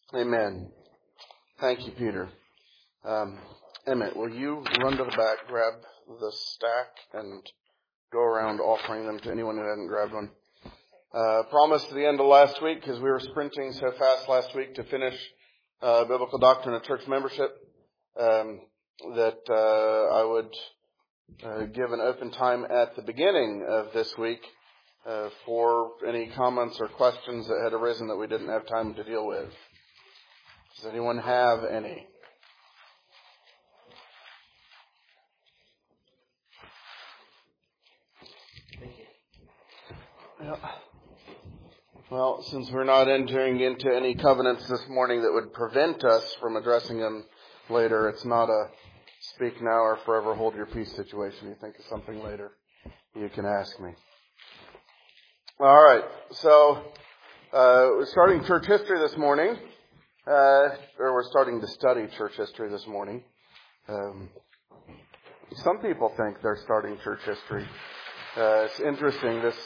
Amen. Thank you, Peter. Emmett, will you run to the back, grab the stack, and go around offering them to anyone who hadn't grabbed one? Promised at the end of last week, because we were sprinting so fast last week to finish Biblical Doctrine of Church Membership, that I would give an open time at the beginning of this week for any comments or questions that had arisen that we didn't have time to deal with. Does anyone have any? Well, since we're not entering into any covenants this morning that would prevent us from addressing them later, it's not a speak now or forever hold your peace situation. You think of something later, you can ask me. All right, so we're starting church history this morning, or we're starting to study church history this morning. Some people think they're starting church history. It's interesting, this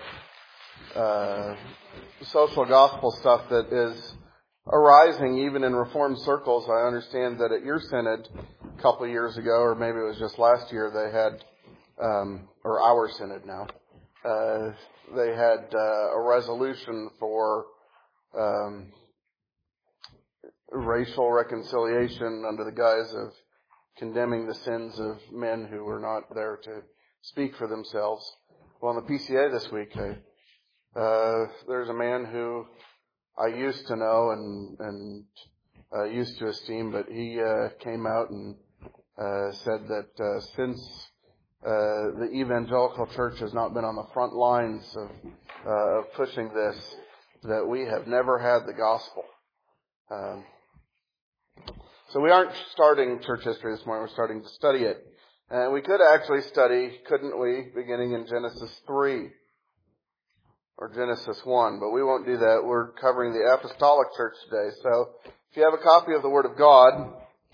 social gospel stuff that is arising even in Reformed circles. I understand that at your synod a couple of years ago, or maybe it was just last year, they had, or our synod now, they had a resolution for racial reconciliation under the guise of condemning the sins of men who were not there to speak for themselves. Well, in the PCA this week, there's a man who I used to know and used to esteem, but he came out and said that since the evangelical church has not been on the front lines of pushing this, that we have never had the gospel. So we aren't starting church history this morning, we're starting to study it. And we could actually study, couldn't we, beginning in Genesis 3 or Genesis 1, but we won't do that. We're covering the Apostolic Church today. So if you have a copy of the Word of God,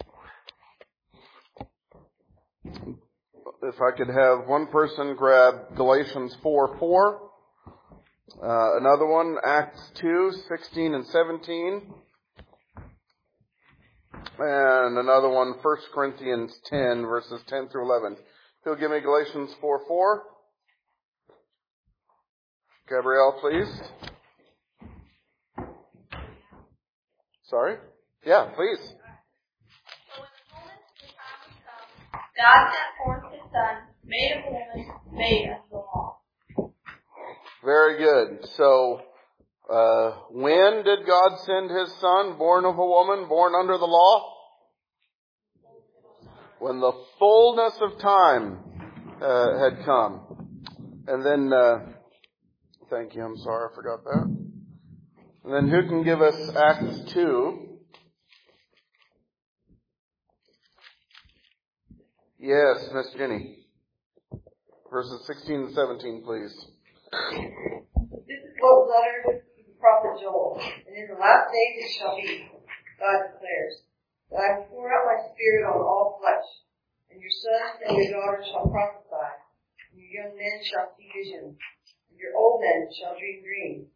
if I could have one person grab Galatians 4:4, another one, Acts 2:16 and 17, and another one, 1 Corinthians 10, verses 10 through 11. Who'll give me Galatians 4:4? Gabrielle, please. Sorry? Yeah, please. So when the fullness of the time was come, God sent forth His Son, made of a woman, made under the law. Very good. So, when did God send His Son, born of a woman, born under the law? When the fullness of time had come. And then, thank you, I'm sorry, I forgot that. And then who can give us Acts 2? Yes, Miss Jenny. Verses 16 and 17, please. This is what was uttered through the prophet Joel. And in the last days it shall be, God declares, that I will pour out my Spirit on all flesh, and your sons and your daughters shall prophesy, and your young men shall see visions, and your old men shall dream dreams.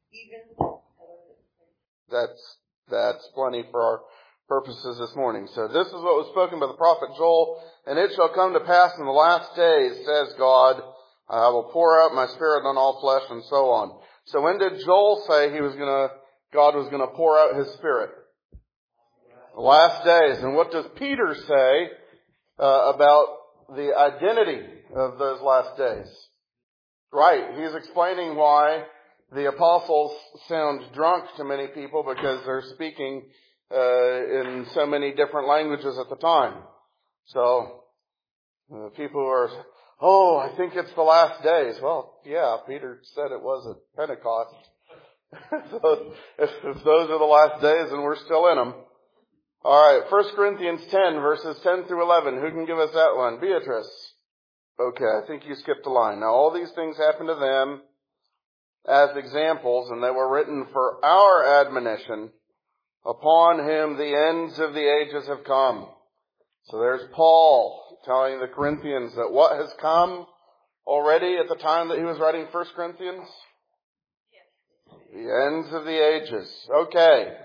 That's plenty for our purposes this morning. So this is what was spoken by the prophet Joel. And it shall come to pass in the last days, says God, I will pour out my Spirit on all flesh, and so on. So when did Joel say God was going to pour out His Spirit? The last days. And what does Peter say about the identity of those last days? Right. He's explaining why the apostles sound drunk to many people, because they're speaking in so many different languages at the time. So people are, I think it's the last days. Well, yeah, Peter said it was at Pentecost. So if those are the last days, then we're still in them. All right, 1 Corinthians 10, verses 10 through 11. Who can give us that one? Beatrice. Okay, I think you skipped a line. Now, all these things happened to them as examples, and they were written for our admonition, upon whom the ends of the ages have come. So there's Paul telling the Corinthians that what has come already at the time that he was writing 1 Corinthians? The ends of the ages. Okay.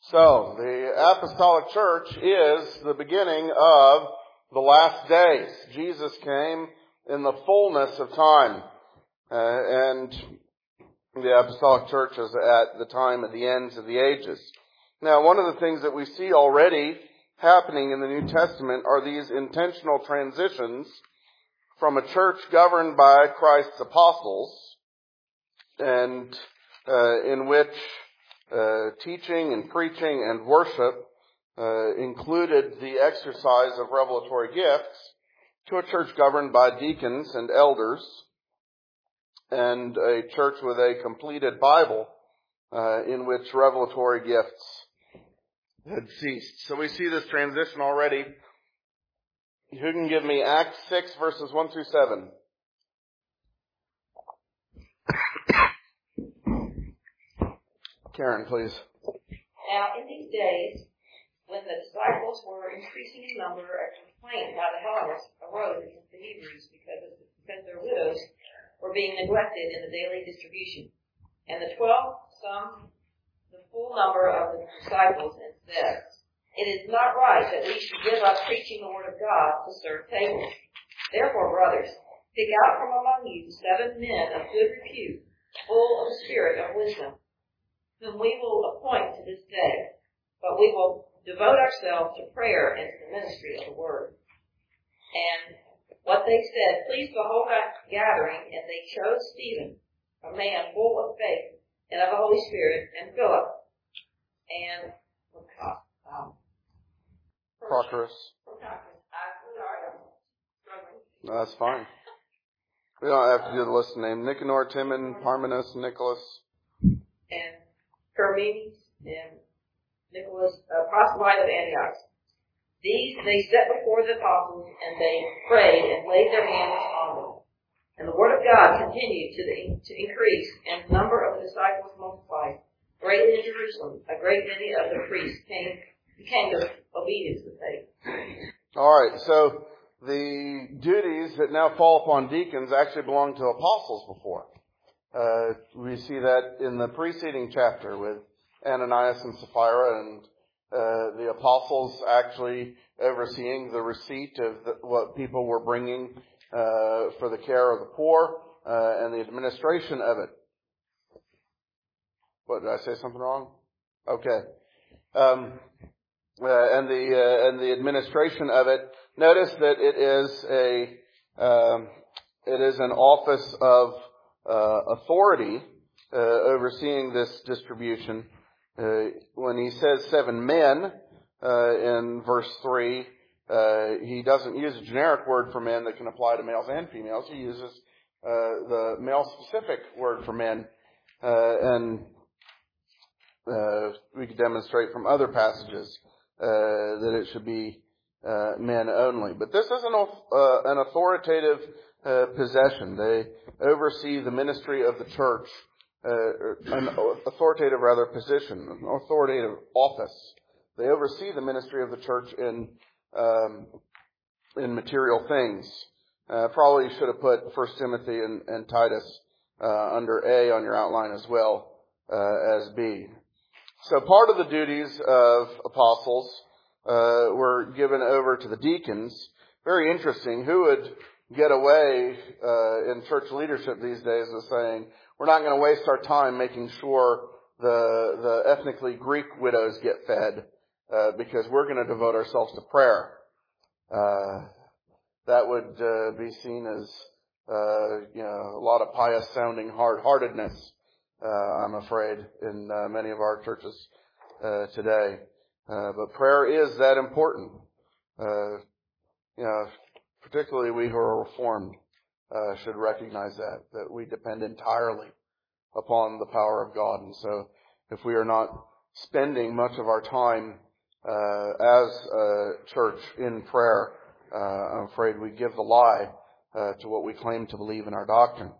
So, the Apostolic Church is the beginning of the last days. Jesus came in the fullness of time. And the Apostolic Church is at the time of the ends of the ages. Now, one of the things that we see already happening in the New Testament are these intentional transitions from a church governed by Christ's apostles, and in which teaching and preaching and worship included the exercise of revelatory gifts, to a church governed by deacons and elders, and a church with a completed Bible in which revelatory gifts had ceased. So we see this transition already. Who can give me Acts 6 verses 1 through 7? Karen, please. Now, in these days, when the disciples were increasing in number, a complaint by the Hellenists arose against the Hebrews because their widows were being neglected in the daily distribution. And the 12 summed the full number of the disciples and said, "It is not right that we should give up preaching the word of God to serve tables. Therefore, brothers, pick out from among you 7 men of good repute, full of the spirit of wisdom, whom we will appoint to this day. But we will devote ourselves to prayer and to the ministry of the word." And what they said pleased the whole gathering, and they chose Stephen, a man full of faith and of the Holy Spirit, and Philip, and Prochorus. No, that's fine. We don't have to do the list name. Nicanor, Timon, Parmenas, Nicholas. And Parmenas and Nicholas, proselyte of Antioch. These they set before the apostles, and they prayed and laid their hands on them. And the word of God continued to increase, and the number of the disciples multiplied greatly in Jerusalem. A great many of the priests became obedient to the faith. All right, so the duties that now fall upon deacons actually belonged to apostles before. We see that in the preceding chapter with Ananias and Sapphira, and the apostles actually overseeing the receipt of what people were bringing for the care of the poor and the administration of it. What, did I say something wrong? Okay. And the administration of it. Notice that it is an office of authority overseeing this distribution. When he says 7 men in verse 3, he doesn't use a generic word for men that can apply to males and females. He uses the male-specific word for men, and we could demonstrate from other passages that it should be men only. But this is an authoritative possession. They oversee the ministry of the church, an authoritative position, an authoritative office. They oversee the ministry of the church in material things. Probably should have put 1 Timothy and Titus under A on your outline as well as B. So part of the duties of apostles were given over to the deacons. Very interesting. Who would get away in church leadership these days with saying, we're not going to waste our time making sure the ethnically Greek widows get fed because we're going to devote ourselves to prayer. That would be seen as a lot of pious sounding hard-heartedness, I'm afraid, in many of our churches today. But prayer is that important. Particularly we who are Reformed should recognize that we depend entirely upon the power of God. And so if we are not spending much of our time as a church in prayer, I'm afraid we give the lie to what we claim to believe in our doctrine.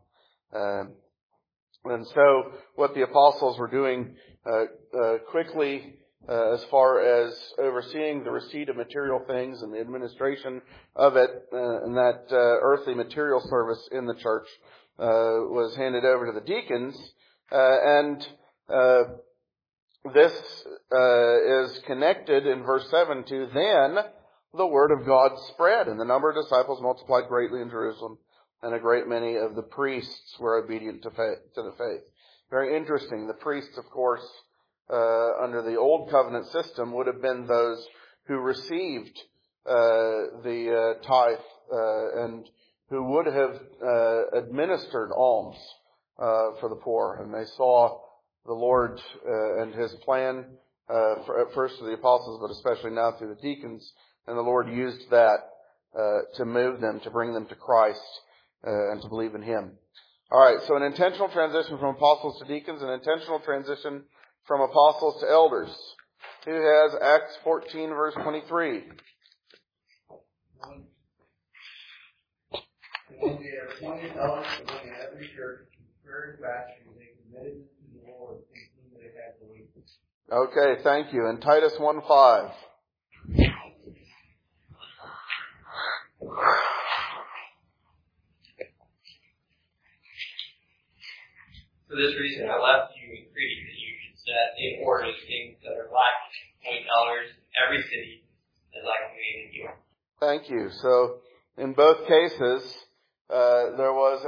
And so what the apostles were doing quickly as far as overseeing the receipt of material things and the administration of it, and that earthly material service in the church was handed over to the deacons. And this is connected in verse 7 to then the word of God spread, and the number of disciples multiplied greatly in Jerusalem, and a great many of the priests were obedient to the faith. Very interesting. The priests, of course, under the Old Covenant system would have been those who received the tithe and who would have administered alms for the poor. And they saw the Lord and His plan at first to the apostles, but especially now through the deacons. And the Lord used that to move them, to bring them to Christ and to believe in Him. All right, so an intentional transition from apostles to deacons, an intentional transition from apostles to elders. Who has Acts 14, verse 23? When they appointed elders among every church, very factions, they committed them to the Lord, thinking they had believed. Okay, thank you. And Titus 1:5. For this reason I left you in Crete, that you should set in order the things that are lacking, appoint elders in every city as I commanded you. Thank you. So, in both cases, there was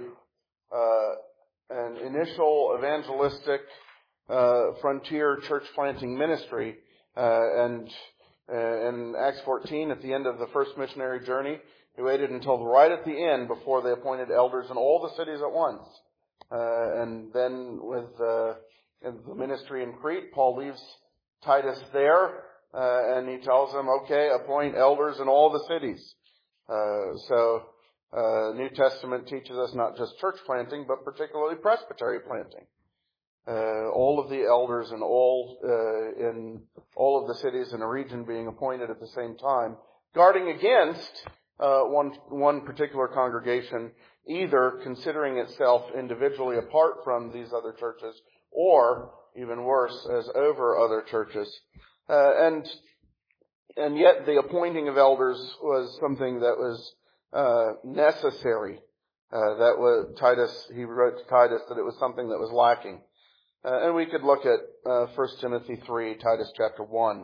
an initial evangelistic frontier church planting ministry, and in Acts 14, at the end of the first missionary journey, he waited until right at the end before they appointed elders in all the cities at once. And then with the ministry in Crete, Paul leaves Titus there, and he tells them, okay, appoint elders in all the cities. So New Testament teaches us not just church planting, but particularly presbytery planting. All of the elders in all of the cities in a region being appointed at the same time, guarding against one particular congregation either considering itself individually apart from these other churches, or even worse, as over other churches. And yet the appointing of elders was something that was necessary. That was Titus. He wrote to Titus that it was something that was lacking. And we could look at 1 Timothy 3, Titus chapter 1,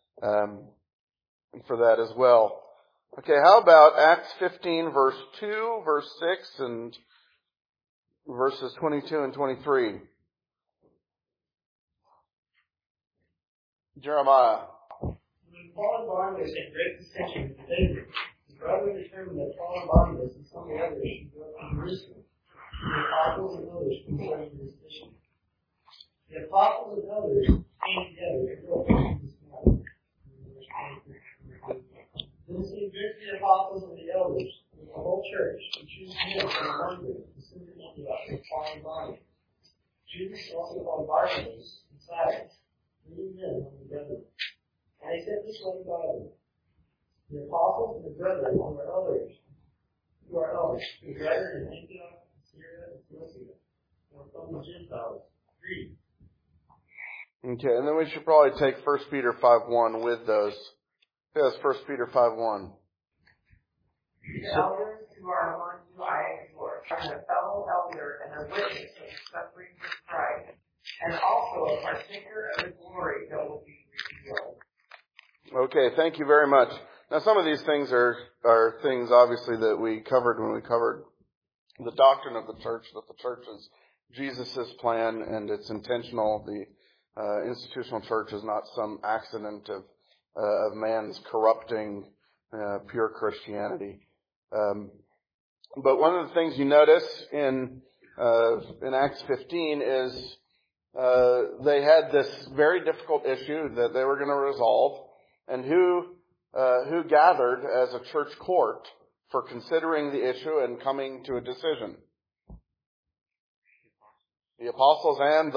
for that as well. Okay, how about Acts 15, verse 2, verse 6, and verses 22 and 23? Jeremiah. When Paul and Barnabas had great dissension with David, the brethren determined that Paul and Barnabas and some of the others should go to Jerusalem, the apostles and others concerning this mission. The apostles and others came together to go to this matter. Then he visited the apostles and the elders and the whole church, and choose men from among them to send to Antioch with Paul and Barnabas. Judas also called Barnabas and Silas, 3 men of the brethren. And he sent this letter by them. The apostles and the brethren who are elders, the brethren in Antioch, Syria, and Cilicia, and from the Gentiles, greet. Okay, and then we should probably take 1 Peter 5:1 with those. Yes, 1 Peter 5:1. The elders who are among you I exhort, as a fellow elder and a witness of the sufferings of Christ, and also a partaker of the glory that will be revealed. Okay, thank you very much. Now, some of these things are things, obviously, that we covered when we covered the doctrine of the church, that the church is Jesus' plan and it's intentional. The institutional church is not some accident of man's corrupting pure Christianity. But one of the things you notice in Acts 15 is they had this very difficult issue that they were going to resolve, and who gathered as a church court for considering the issue and coming to a decision? The apostles and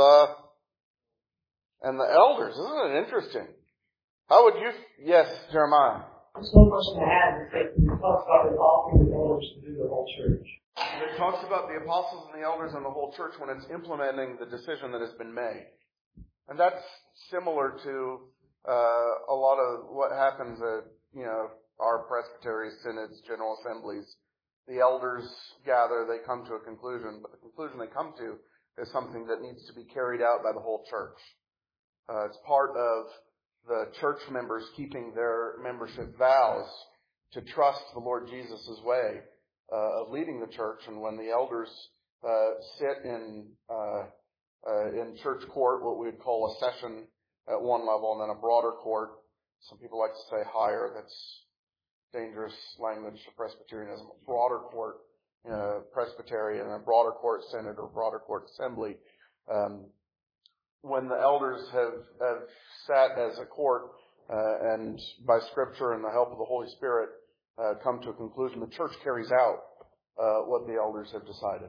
the elders. Isn't it interesting? How would you? Yes, Jeremiah. There's one question I had is that it talks about the apostles and the elders to do the whole church. It talks about the apostles and the elders and the whole church when it's implementing the decision that has been made. And that's similar to a lot of what happens at, our presbyteries, synods, general assemblies. The elders gather, they come to a conclusion, but the conclusion they come to is something that needs to be carried out by the whole church. It's part of the church members keeping their membership vows to trust the Lord Jesus' way of leading the church. And when the elders sit in church court, what we would call a session at one level, and then a broader court. Some people like to say higher. That's dangerous language for Presbyterianism. A broader court, Presbyterian, and a broader court synod or broader court assembly. When the elders have sat as a court and by Scripture and the help of the Holy Spirit come to a conclusion, the church carries out what the elders have decided.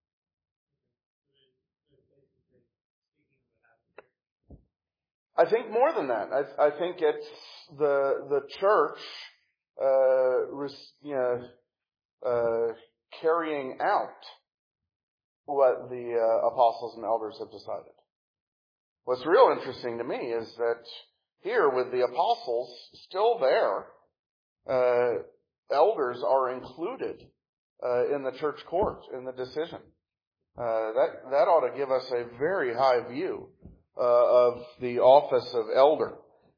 I think more than that. I think it's the church, carrying out what the apostles and elders have decided. What's real interesting to me is that here, with the apostles still there, elders are included in the church court in the decision. That ought to give us a very high view of the office of elder.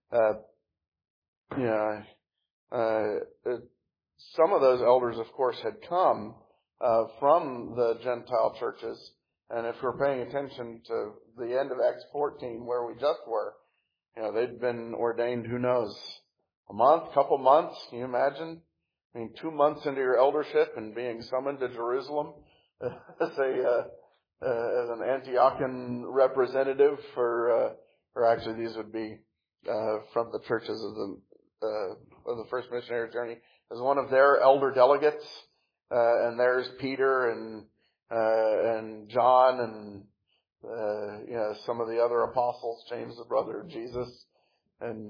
Some of those elders, of course, had come from the Gentile churches. And if we're paying attention to the end of Acts 14, where we just were, they'd been ordained, who knows, a month, couple months. Can you imagine? 2 months into your eldership and being summoned to Jerusalem as an Antiochian representative or actually these would be from the churches of the first missionary journey, as one of their elder delegates. And there's Peter and John and some of the other apostles, James the brother of Jesus, and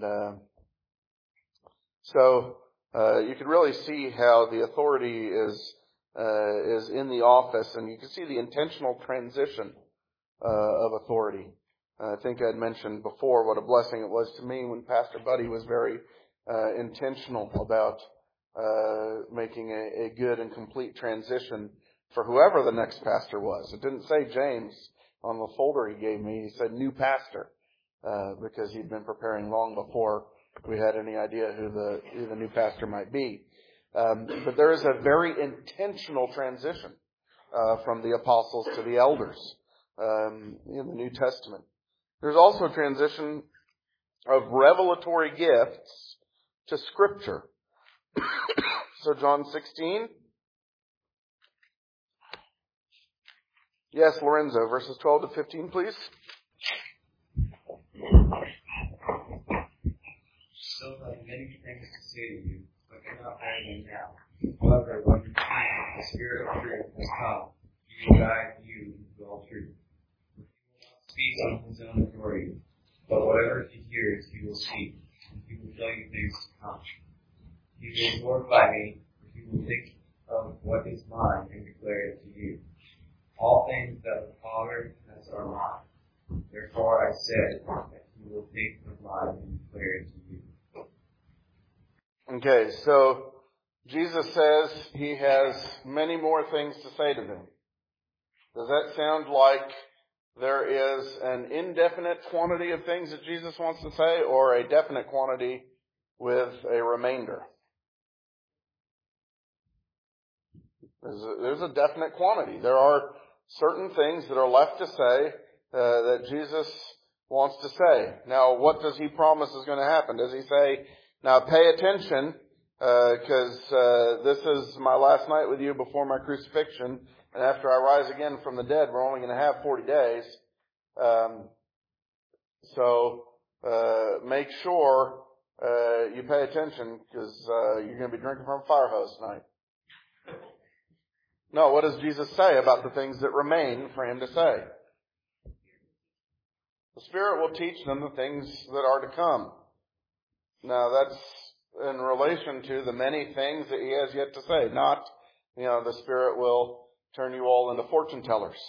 so you can really see how the authority is in the office, and you can see the intentional transition of authority. I think I'd mentioned before what a blessing it was to me when Pastor Buddy was very intentional about making a good and complete transition for whoever the next pastor was. It didn't say James on the folder he gave me. He said new pastor, because he'd been preparing long before we had any idea who the new pastor might be. But there is a very intentional transition from the apostles to the elders in the New Testament. There's also a transition of revelatory gifts to Scripture. So John 16. Yes, Lorenzo, verses 12 to 15, please. Still have many things to say to you, but cannot bear them now. However, when the Spirit of truth has come, He will guide you into all truth. He will not speak on His own authority, but whatever He hears, He will speak, and He will tell you things to come. He will glorify Me, for He will think of what is mine and declare it to you. All things that the Father has are mine. Therefore I said that He will think of mine and declare it to you. Okay, so Jesus says He has many more things to say to them. Does that sound like there is an indefinite quantity of things that Jesus wants to say, or a definite quantity with a remainder? There's a definite quantity. There are certain things that are left to say that Jesus wants to say. Now, what does He promise is going to happen? Does He say, now pay attention, because this is my last night with you before my crucifixion, and after I rise again from the dead, we're only going to have 40 days. So make sure you pay attention, because you're going to be drinking from a fire hose tonight. No, what does Jesus say about the things that remain for Him to say? The Spirit will teach them the things that are to come. Now, that's in relation to the many things that He has yet to say. Not, the Spirit will turn you all into fortune tellers.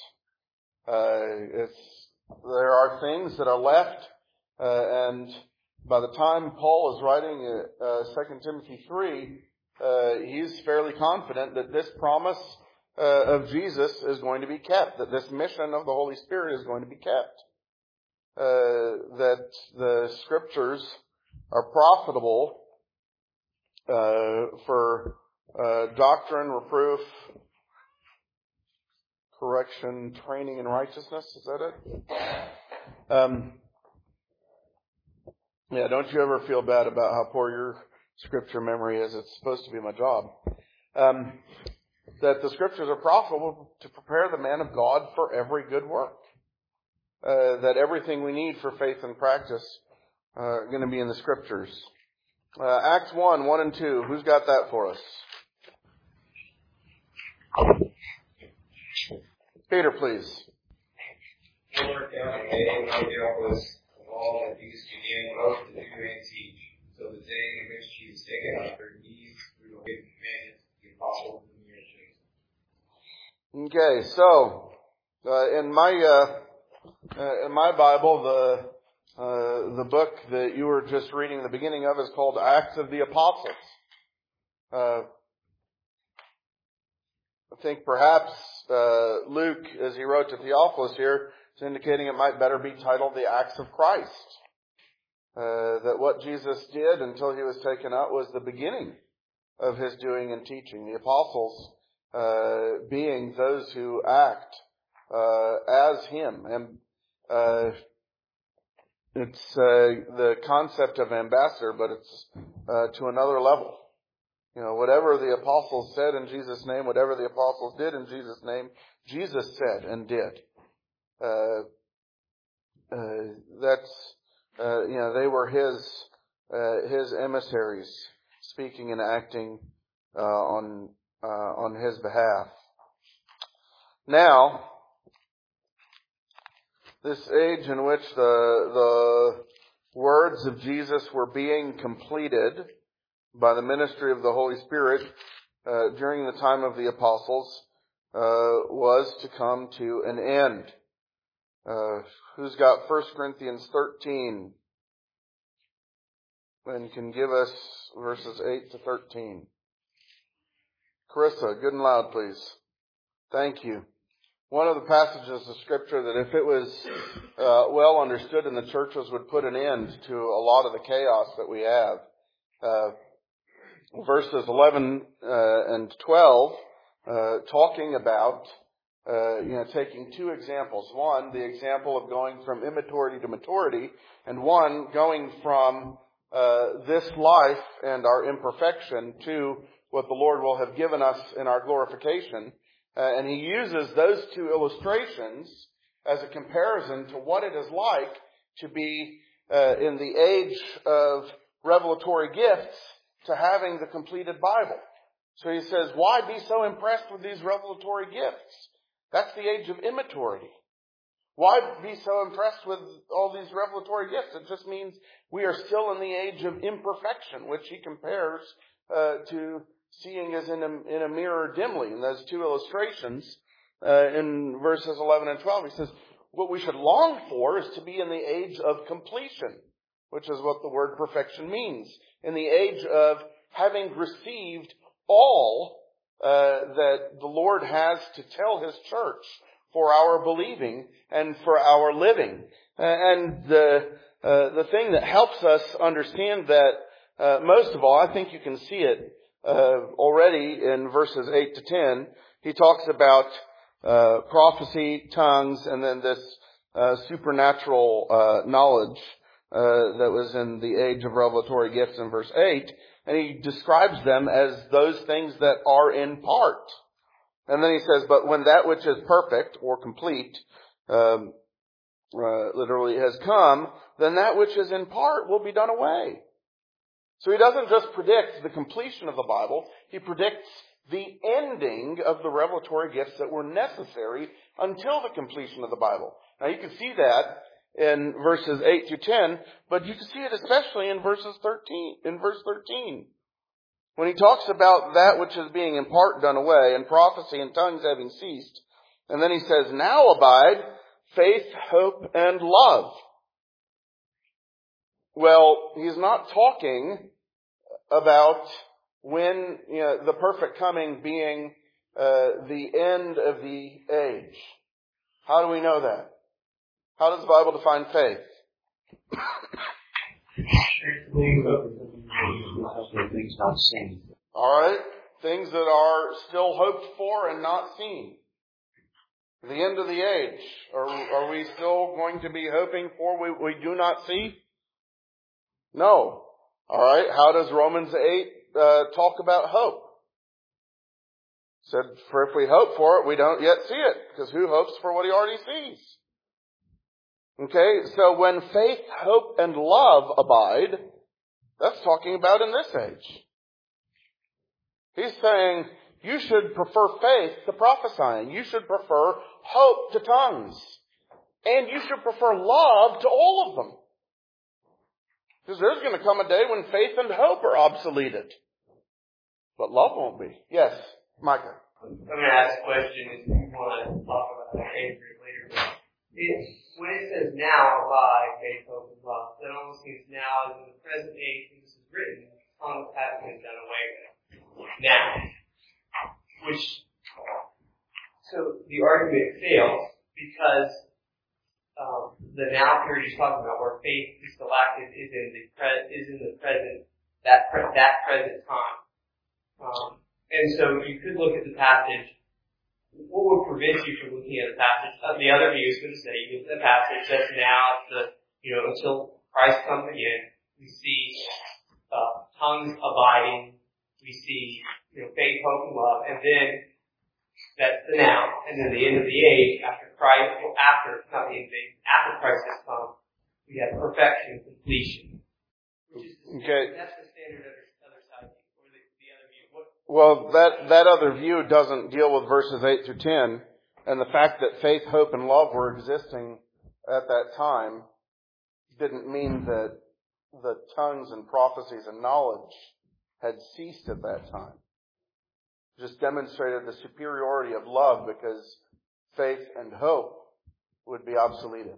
There are things that are left, and by the time Paul is writing 2 Timothy 3, he's fairly confident that this promise of Jesus is going to be kept, that this mission of the Holy Spirit is going to be kept. that the Scriptures are profitable for doctrine, reproof, correction, training in righteousness. Is that it? Don't you ever feel bad about how poor your Scripture memory is? It's supposed to be my job. That the Scriptures are profitable to prepare the man of God for every good work. That everything we need for faith and practice are going to be in the Scriptures. Acts 1 and 2. Who's got that for us? Peter, please. Lord, down the day when Theophilus of all that these began both to do and teach, until the day in which he was taken up their knees through the way commanded the apostles and the churches. Okay, so in my Bible, the book that you were just reading the beginning of is called Acts of the Apostles. I think perhaps Luke, as he wrote to Theophilus here, is indicating it might better be titled the Acts of Christ. That what Jesus did until he was taken up was the beginning of his doing and teaching. The apostles being those who act as him. And it's the concept of ambassador, but it's to another level. Whatever the apostles said in Jesus' name, whatever the apostles did in Jesus' name, Jesus said and did. They were his emissaries, speaking and acting on his behalf. Now, this age in which the words of Jesus were being completed by the ministry of the Holy Spirit during the time of the apostles was to come to an end. Who's got 1 Corinthians 13 and can give us verses 8 to 13? Carissa, good and loud, please. Thank you. One of the passages of Scripture that if it was well understood in the churches would put an end to a lot of the chaos that we have. Verses 11 and 12 talking about taking two examples. One, the example of going from immaturity to maturity, and one, going from this life and our imperfection to what the Lord will have given us in our glorification. And he uses those two illustrations as a comparison to what it is like to be in the age of revelatory gifts to having the completed Bible. So he says, why be so impressed with these revelatory gifts? That's the age of immaturity. Why be so impressed with all these revelatory gifts? It just means we are still in the age of imperfection, which he compares to seeing as in a mirror dimly. In those two illustrations, in verses 11 and 12, he says, what we should long for is to be in the age of completion, which is what the word perfection means. In the age of having received all that the Lord has to tell his church for our believing and for our living. And the thing that helps us understand that most of all, I think you can see it already in verses 8 to 10. He talks about prophecy, tongues, and then this supernatural knowledge that was in the age of revelatory gifts in verse 8. And he describes them as those things that are in part. And then he says, but when that which is perfect or complete literally has come, then that which is in part will be done away. So he doesn't just predict the completion of the Bible, he predicts the ending of the revelatory gifts that were necessary until the completion of the Bible. Now you can see that in verses 8 to 10, but you can see it especially in verse 13. When he talks about that which is being in part done away, and prophecy and tongues having ceased, and then he says, now abide faith, hope, and love. Well, he's not talking about when, the perfect coming being the end of the age. How do we know that? How does the Bible define faith? Things not seen. All right. Things that are still hoped for and not seen. The end of the age. Are we still going to be hoping for we do not see? No. All right. How does Romans 8 talk about hope? Said, for if we hope for it, we don't yet see it. Because who hopes for what he already sees? Okay. So when faith, hope, and love abide, that's talking about in this age. He's saying you should prefer faith to prophesying. You should prefer hope to tongues. And you should prefer love to all of them. Because there's going to come a day when faith and hope are obsoleted. But love won't be. Yes, Micah. I'm going to ask a question if you want to talk about that later. When it says now by faith, hope, and love, that almost means now is in the present age when this is written, tongues have been done away with. Now. So the argument fails because the now period he's talking about, where faith is still active, is in the present, that present time. And so you could look at the passage. What would prevent you from looking at the passage? The other view is going to say, you look at the passage that's now, until Christ comes again, we see tongues abiding, we see faith, hope, and love, and then that's the now, and then the end of the age after Christ, after Christ has come, we have perfection, completion. Which is that's the standard other side view, or the other view. Well, that other view doesn't deal with verses 8 through 10, and the fact that faith, hope, and love were existing at that time didn't mean that the tongues and prophecies and knowledge had ceased at that time. Just demonstrated the superiority of love because faith and hope would be obsoleted.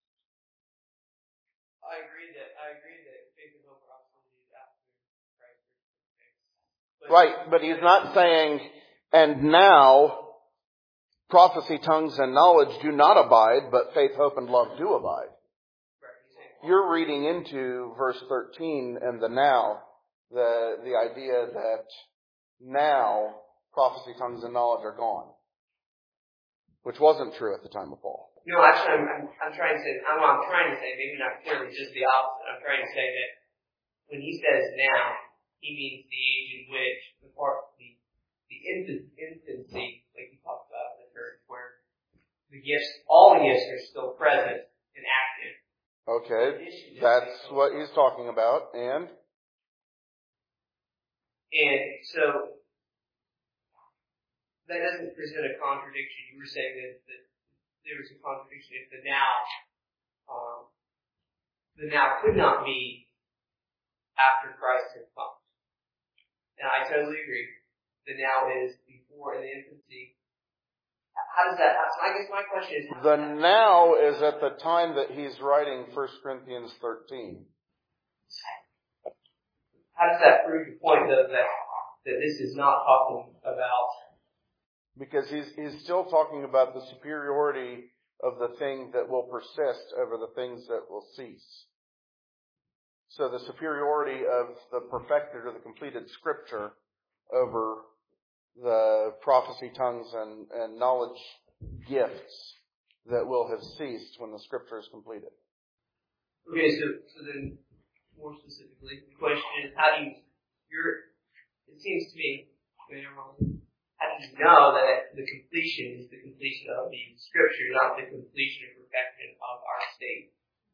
I agree that faith and hope are obsoleted after Christ. Right, but he's not saying, and now prophecy, tongues, and knowledge do not abide, but faith, hope, and love do abide. You're reading into verse 13 and the now, the idea that now prophecy, tongues, and knowledge are gone, which wasn't true at the time of Paul. No, actually, I'm trying to say, maybe not clearly, just the opposite. I'm trying to say that when he says now, he means the age in which the infancy, like he talked about in the church, where the gifts, all the gifts are still present and active. Okay, that's what he's talking about, and so that doesn't present a contradiction. You were saying that there was a contradiction if the now could not be after Christ had come. And I totally agree. The now is before in the infancy. How does that happen? I guess my question is... The now is at the time that he's writing 1 Corinthians 13. How does that prove the point, though, that this is not talking about... Because he's still talking about the superiority of the thing that will persist over the things that will cease. So the superiority of the perfected or the completed Scripture over the prophecy, tongues, and knowledge gifts that will have ceased when the Scripture is completed. Okay, so then, more specifically, the question is, it seems to me, how do you know that the completion is the completion of the Scripture, not the completion or perfection of our state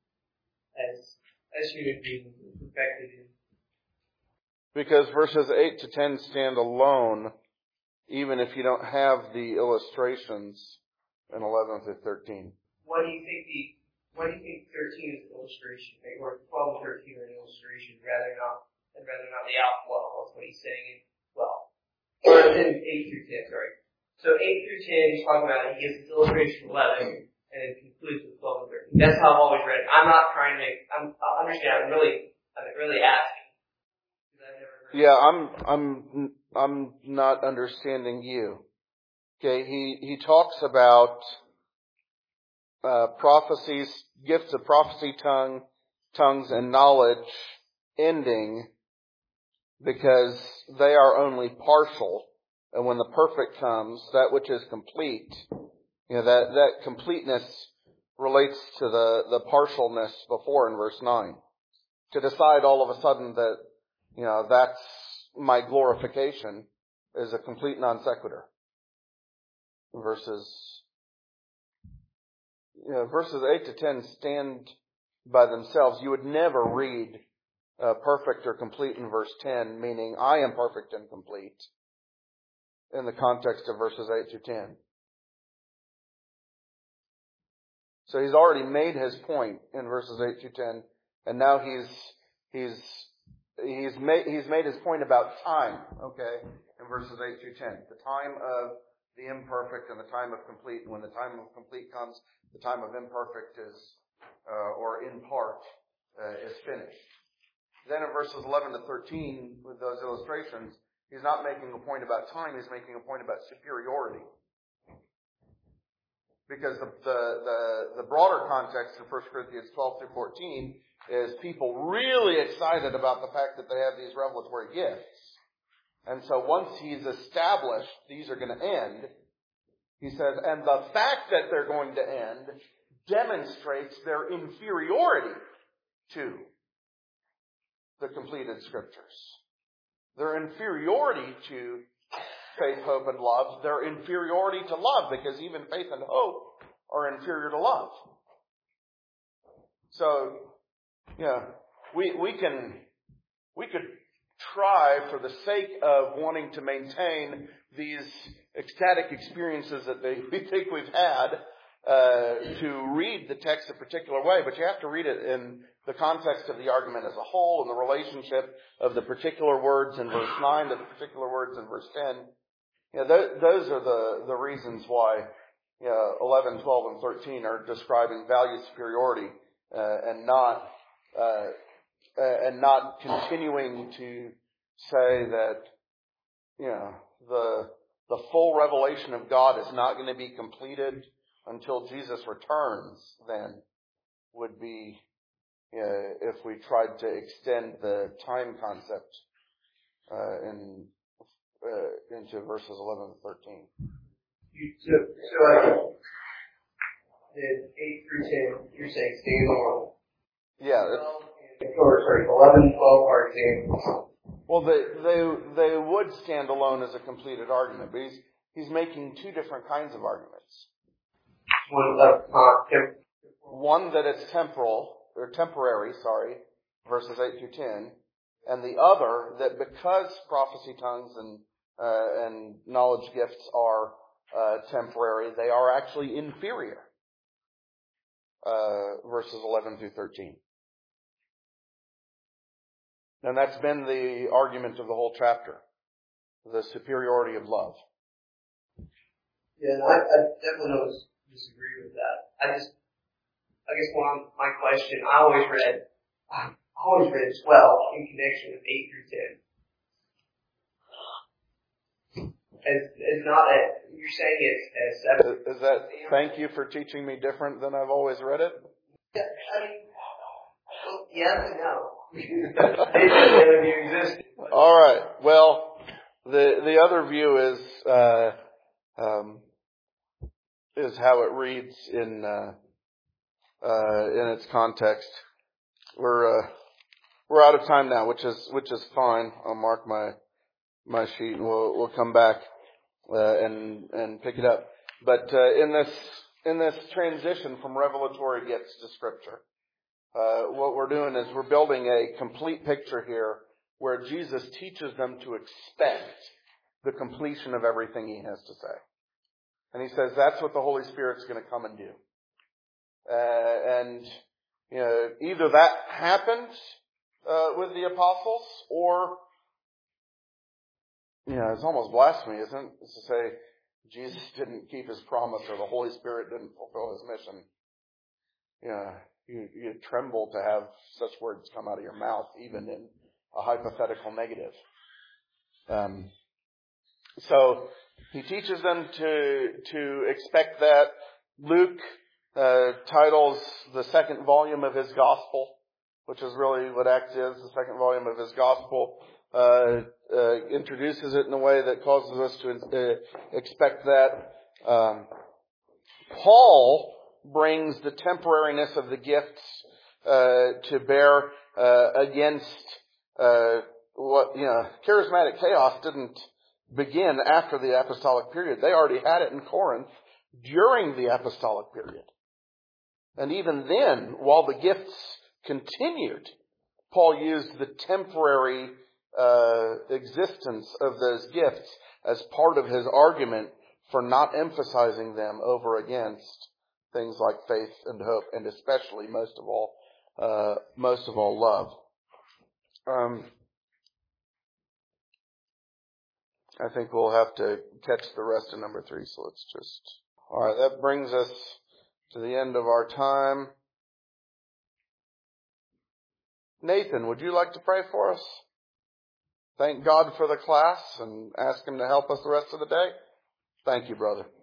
as human beings perfected in? Because verses 8 to 10 stand alone, even if you don't have the illustrations in 11 to 13. Why do you think 13 is an illustration, or 12 and 13 are an illustration rather not the outflow? That's what he's saying. Or in 8 through 10, sorry. So 8 through 10, he's talking about, he gives this illustration 11, and it concludes with 12 and 13. That's how I've always read it. I'm not trying to I understand, I'm really asking. Yeah, I'm not understanding you. Okay, he talks about prophecies, gifts of prophecy, tongues, and knowledge ending because they are only partial. And when the perfect comes, that which is complete, that completeness relates to the partialness before in verse 9. To decide all of a sudden that, that's my glorification is a complete non sequitur. Verses 8 to 10 stand by themselves. You would never read perfect or complete in verse 10, meaning I am perfect and complete, in the context of verses 8 through 10. So he's already made his point in verses 8 through 10, and now he's made his point about time, okay, in verses 8 through 10. The time of the imperfect and the time of complete. When the time of complete comes, the time of imperfect is, or in part, is finished. Then in verses 11 to 13, with those illustrations, he's not making a point about time, he's making a point about superiority. Because the broader context in 1 Corinthians 12 through 14 is people really excited about the fact that they have these revelatory gifts. And so once he's established these are going to end, he says, and the fact that they're going to end demonstrates their inferiority to the completed scriptures. Their inferiority to faith, hope, and love. Their inferiority to love, because even faith and hope are inferior to love. So, we could try, for the sake of wanting to maintain these ecstatic experiences that we think we've had, to read the text a particular way, but you have to read it in the context of the argument as a whole, and the relationship of the particular words in verse 9 to the particular words in verse 10. Those are the reasons why 11, 12, and 13 are describing value superiority, and not continuing to say that the full revelation of God is not going to be completed until Jesus returns. Then would be if we tried to extend the time concept into verses 11 and 13. So in 8 through 10, you're saying stand alone. Yeah. 11, 12 are examples. Well, they would stand alone as a completed argument, but he's making two different kinds of arguments. One that it's temporary, verses 8 through 10, and the other that because prophecy, tongues, and knowledge gifts are temporary, they are actually inferior. Verses 11 through 13. And that's been the argument of the whole chapter. The superiority of love. Yeah, I definitely don't disagree with that. I guess my question, I always read 12 in connection with 8 through 10. As not a, you're saying it's as 7. Is that, thank you for teaching me different than I've always read it? Yeah, yes and no. You exist. All right. Well, the other view is how it reads in its context. We're out of time now, which is fine. I'll mark my sheet and we'll come back and pick it up. But in this transition from revelatory gifts to Scripture, what we're doing is we're building a complete picture here where Jesus teaches them to expect the completion of everything he has to say. And he says that's what the Holy Spirit's going to come and do. And either that happened with the apostles, or it's almost blasphemy, isn't it? It's to say Jesus didn't keep his promise or the Holy Spirit didn't fulfill his mission. You tremble to have such words come out of your mouth, even in a hypothetical negative. So he teaches them to expect that. Luke titles the second volume of his gospel, which is really what Acts is, the second volume of his gospel. Introduces it in a way that causes us to expect that. Paul brings the temporariness of the gifts to bear against charismatic chaos didn't begin after the apostolic period. They already had it in Corinth during the apostolic period. And even then, while the gifts continued, Paul used the temporary existence of those gifts as part of his argument for not emphasizing them over against things like faith and hope, and especially most of all love. I think we'll have to catch the rest of number 3, so let's just... All right, that brings us to the end of our time. Nathan, would you like to pray for us? Thank God for the class and ask Him to help us the rest of the day. Thank you, brother.